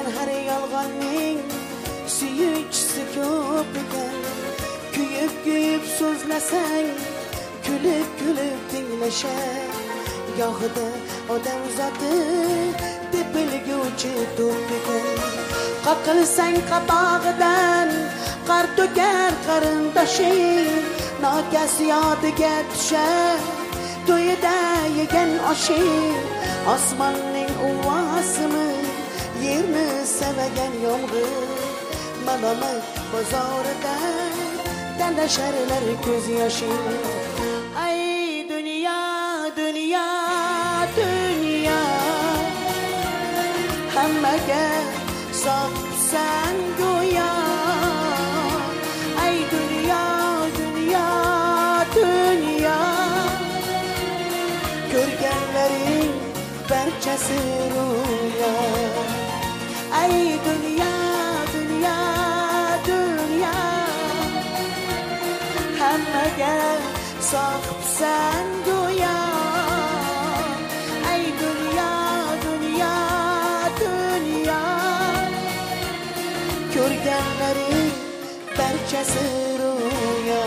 Söylengen her yalganning suyukchisi ko'p ekan. Kuyib so'zlasang kulib tinglashar. Gohida odam zoti tepilguvchi to'p ekan. Qaqilsang qabog'idan qar to'kar qarindoshing. Nokas yodiga tushar to'yida yegan oshing. Osmonning uvosimi yerni sevagan yomg'ir. Malomat bozorida talasharlar ko'z yoshing. Ay dunyo dunyo dunyo, hammaga soqsan go'yo. Ay dunyo dunyo dunyo, ko'rganlaring barchasi ro'yo. Ay dunyo dunyo dunyo, hammaga soqsan go'yo. Ay dunyo dunyo dunyo, ko'rganlaring barchasi ro'yo.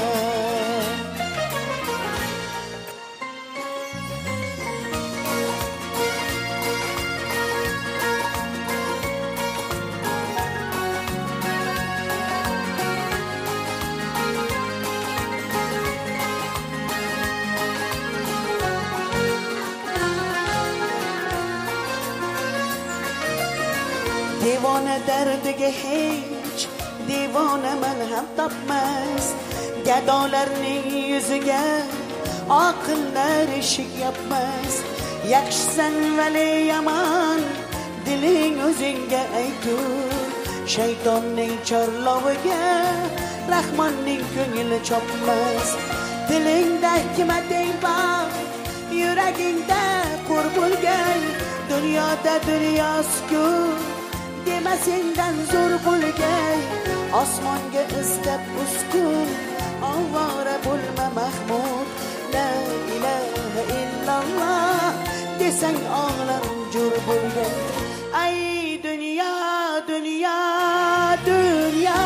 Devona dardiga hech devona man ham topmas. Gadolarning yuziga oqillar eshik yopmas. Yaxshisan vali yomon diling o'zingga aytur. Shaytonning chorloviga Rahmonning ko'ngli chopmas. Dilingda hikmating bor, yuragingda qur bo'lgay. Dunyoda dunyosi-ku dema sendan zo'r bo'lgay. Osmonga istab uskun, ovora bo'lma mahmud. La ilaha illalloh desang og'lam jo'r bo'lgay. Ay dunyo dunyo dunyo,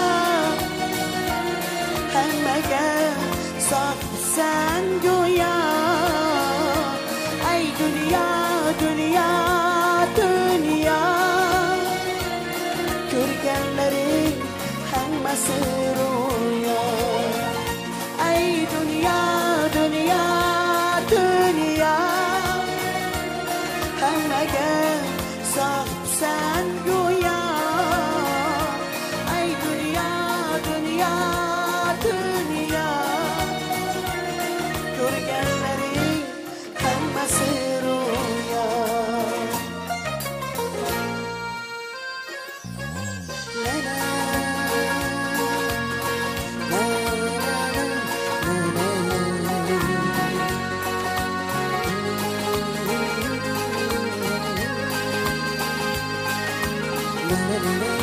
hammaga soqsan go'yo. Ay dunyo dunyo dunyo, ko'rganlaring hammasi ro'yo. Ay dunyo dunyo dunyo, hammaga soqsan go'yo. Ay dunyo dunyo dunyo, ko'rganlaring hammasi ro'yo. La la la la.